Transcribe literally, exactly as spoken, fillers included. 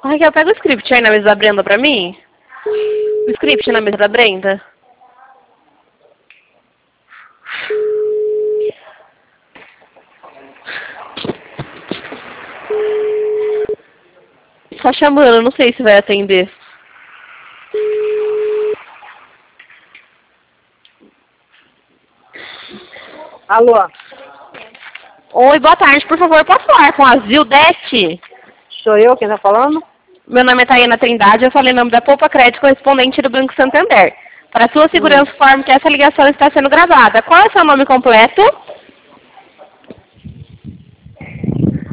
Raquel, pega o script aí na mesa da Brenda pra mim. O script na mesa da Brenda. Tá chamando, não sei se vai atender. Alô? Oi, boa tarde, por favor, posso falar com a Zildete? Sou eu quem tá falando? Meu nome é Taiana Trindade, eu falei em nome da Poupa Crédito, correspondente do Banco Santander. Para sua segurança, Hum. informe que essa ligação está sendo gravada. Qual é o seu nome completo?